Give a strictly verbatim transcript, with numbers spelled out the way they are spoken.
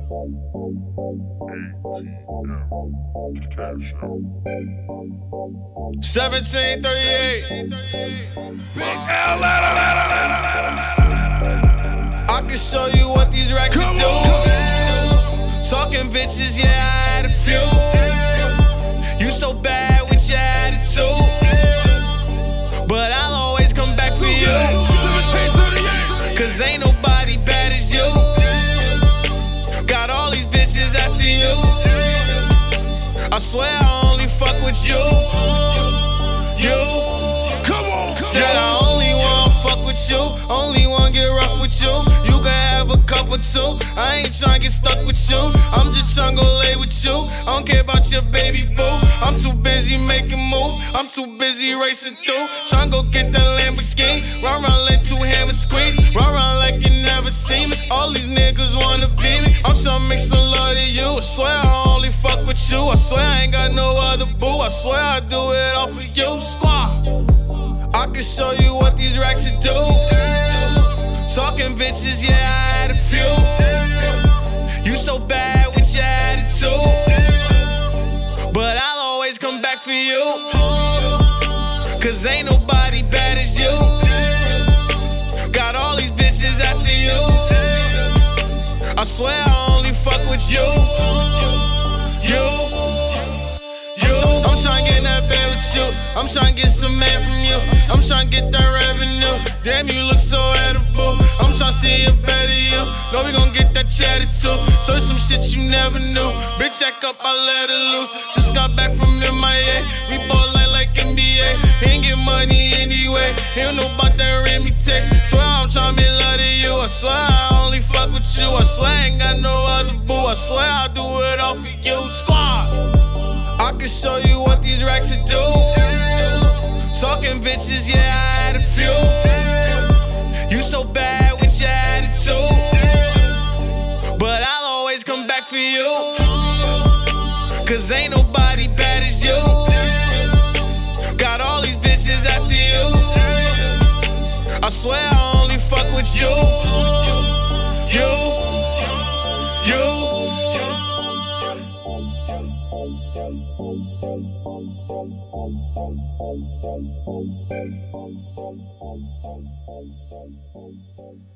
seventeen thirty-eight. Big L, ladder, ladder, ladder, ladder. I can show you what these racks Come do. on. Talking bitches, yeah, I had a few. You so bad with your attitude, but I'll always come back for you. seventeen thirty-eight. Cause ain't nobody bad as you. Got all these bitches after you. I swear I only fuck with you. You. Come on. Said I only wanna fuck with you. Only wanna get rough with you. You can have a couple too. I ain't tryna get stuck with you. I'm just tryna go lay with you. I don't care about your baby boo. I'm too busy making moves. I'm too busy racing through. Tryna go get that Lamborghini. Run around like two hammer squeeze. Run around like you never seen me. All these niggas wanna be me. I'm tryna make some love to you. I swear I only fuck with you. I swear I ain't got no other boo. I swear I do it all for you. Squad. I can show you what these racks do. Talking bitches, yeah, I had a few. You so bad with your attitude, but I'll always come back for you. Cause ain't nobody bad as you. Got all these bitches after you. I swear I only fuck with you. You. I'm tryna get in that bed with you. I'm tryna get some man from you. I'm tryna get that revenue. Damn, you look so edible. I'm tryna see a better you. Know we gon' get that cheddar too. So some shit you never knew. Bitch, act up, I let her loose. Just got back from M I A. We ball like like N B A. He ain't get money anyway. He don't know about that Remy text. Swear I'm tryna make love to you. I swear I only fuck with you. I swear I ain't got no other boo. I swear I'll do it all for you. Squad. I can show you what these racks do. Talking bitches, yeah, I had a few. You so bad with your attitude, but I'll always come back for you. Cause ain't nobody bad as you. Got all these bitches after you. I swear I only fuck with you. You. You. Thank you.